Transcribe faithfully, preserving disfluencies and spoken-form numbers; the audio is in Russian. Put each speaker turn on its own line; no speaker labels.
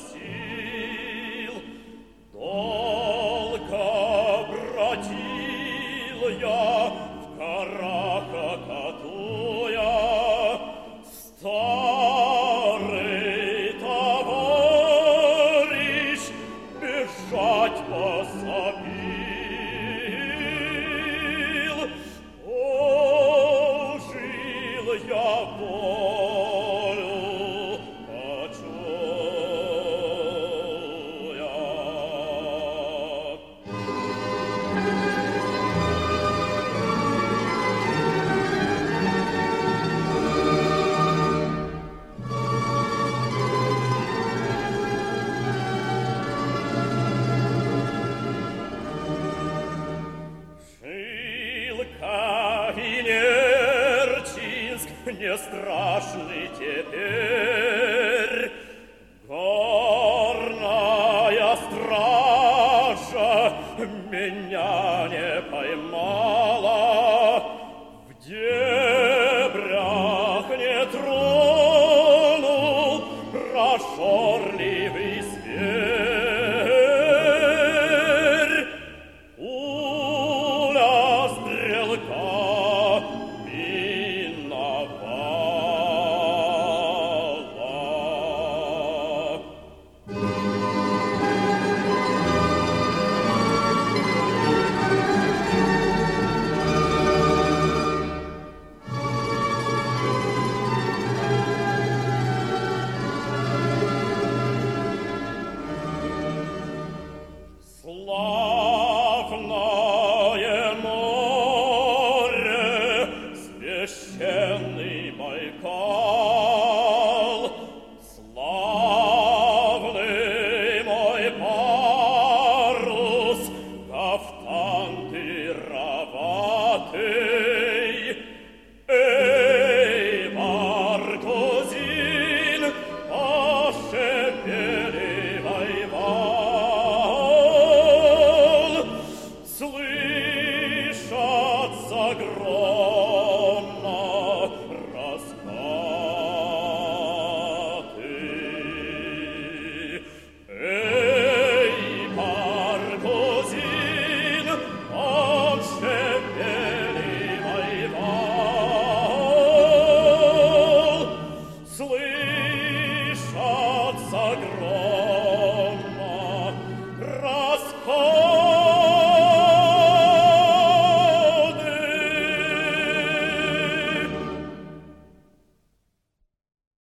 сил. Долго бродил я в горах, окатуя, старый товарищ бежать пособил. О, жил я волю почуя. Шилка и Нерчинск не страшны теперь. Горная стража меня не поймала, в дебрях не тронул прожорливый зверь. Пуля стрелка миновала. Славное море, священный Байкал, славный мой парус, кафтан дыроватый. Эй, Маркузин, пошепеливай вал. Слышатся громно раскаты. Эй, Маркузин, пошепеливай вал. Слышатся громно